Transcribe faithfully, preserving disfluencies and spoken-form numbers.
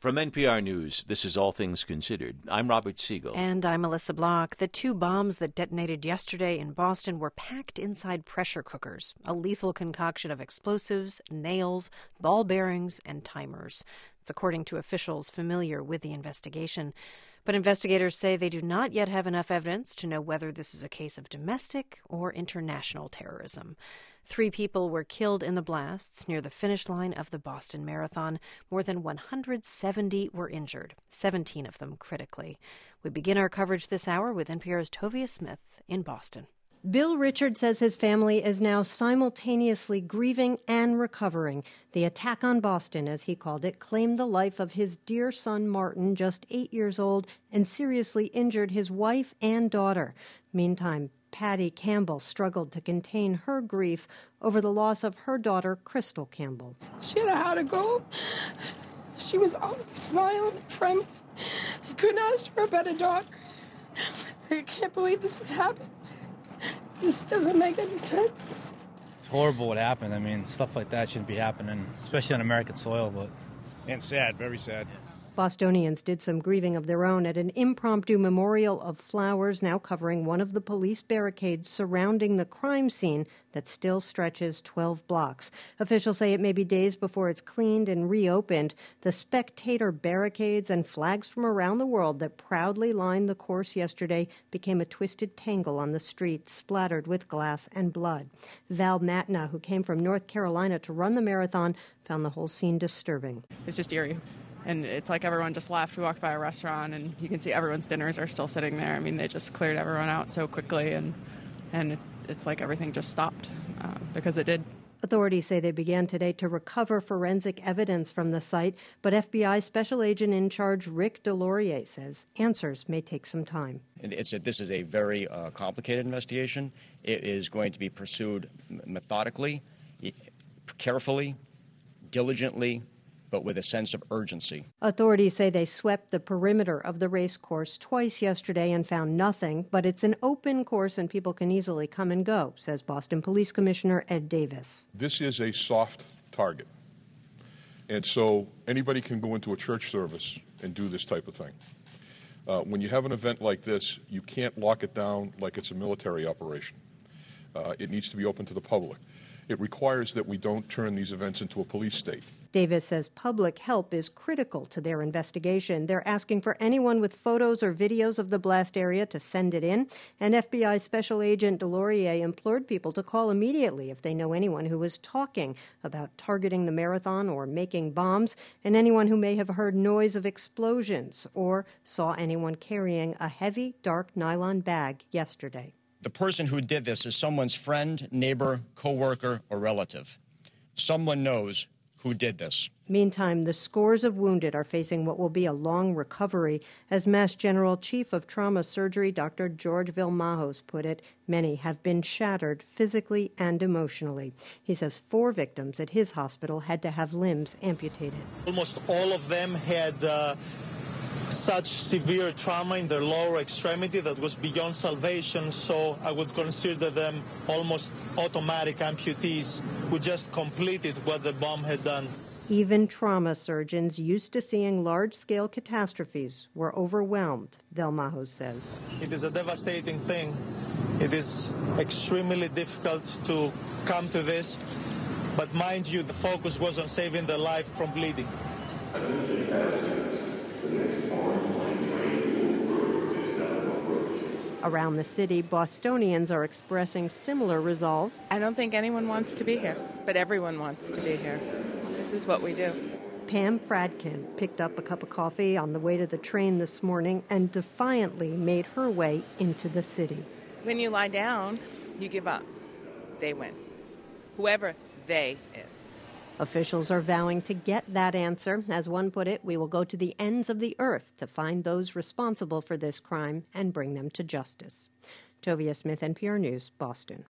From N P R News, this is All Things Considered. I'm Robert Siegel. And I'm Melissa Block. The two bombs that detonated yesterday in Boston were packed inside pressure cookers, a lethal concoction of explosives, nails, ball bearings, and timers. It's according to officials familiar with the investigation. But investigators say they do not yet have enough evidence to know whether this is a case of domestic or international terrorism. Three people were killed in the blasts near the finish line of the Boston Marathon. More than one hundred seventy were injured, seventeen of them critically. We begin our coverage this hour with N P R's Tovia Smith in Boston. Bill Richard says his family is now simultaneously grieving and recovering. The attack on Boston, as he called it, claimed the life of his dear son Martin, just eight years old, and seriously injured his wife and daughter. Meantime, Patty Campbell struggled to contain her grief over the loss of her daughter, Crystal Campbell. She had a heart of gold. She was always smiling and friendly. I couldn't ask for a better daughter. I can't believe this has happened. This doesn't make any sense. It's horrible what happened. I mean, stuff like that shouldn't be happening, especially on American soil. But and sad, very sad. Bostonians did some grieving of their own at an impromptu memorial of flowers now covering one of the police barricades surrounding the crime scene that still stretches twelve blocks. Officials say it may be days before it's cleaned and reopened. The spectator barricades and flags from around the world that proudly lined the course yesterday became a twisted tangle on the street, splattered with glass and blood. Val Matna, who came from North Carolina to run the marathon, found the whole scene disturbing. It's just eerie. And it's like everyone just left. We walked by a restaurant, and you can see everyone's dinners are still sitting there. I mean, they just cleared everyone out so quickly, and and it's like everything just stopped uh, because it did. Authorities say they began today to recover forensic evidence from the site, but F B I Special Agent in Charge Rick DesLauriers says answers may take some time. It's a, this is a very uh, complicated investigation. It is going to be pursued methodically, carefully, diligently, but with a sense of urgency. Authorities say they swept the perimeter of the race course twice yesterday and found nothing, but it's an open course and people can easily come and go, says Boston Police Commissioner Ed Davis. This is a soft target, and so anybody can go into a church service and do this type of thing. Uh, when you have an event like this, you can't lock it down like it's a military operation. Uh, it needs to be open to the public. It requires that we don't turn these events into a police state. Davis says public help is critical to their investigation. They're asking for anyone with photos or videos of the blast area to send it in. And F B I Special Agent DesLauriers implored people to call immediately if they know anyone who was talking about targeting the marathon or making bombs, and anyone who may have heard noise of explosions or saw anyone carrying a heavy, dark nylon bag yesterday. The person who did this is someone's friend, neighbor, coworker, or relative. Someone knows who did this. Meantime, the scores of wounded are facing what will be a long recovery. As Mass General Chief of Trauma Surgery, Doctor George Vilmajos put it, many have been shattered physically and emotionally. He says four victims at his hospital had to have limbs amputated. Almost all of them had uh, such severe trauma in their lower extremity that was beyond salvation, so I would consider them almost automatic amputees who just completed what the bomb had done. Even trauma surgeons used to seeing large-scale catastrophes were overwhelmed, Vilmajos says. It is a devastating thing. It is extremely difficult to come to this, but mind you, the focus was on saving their life from bleeding. Around the city, Bostonians are expressing similar resolve. I don't think anyone wants to be here, but everyone wants to be here. This is what we do. Pam Fradkin picked up a cup of coffee on the way to the train this morning and defiantly made her way into the city. When you lie down, you give up. They win. Whoever they is. Officials are vowing to get that answer. As one put it, we will go to the ends of the earth to find those responsible for this crime and bring them to justice. Tovia Smith, N P R News, Boston.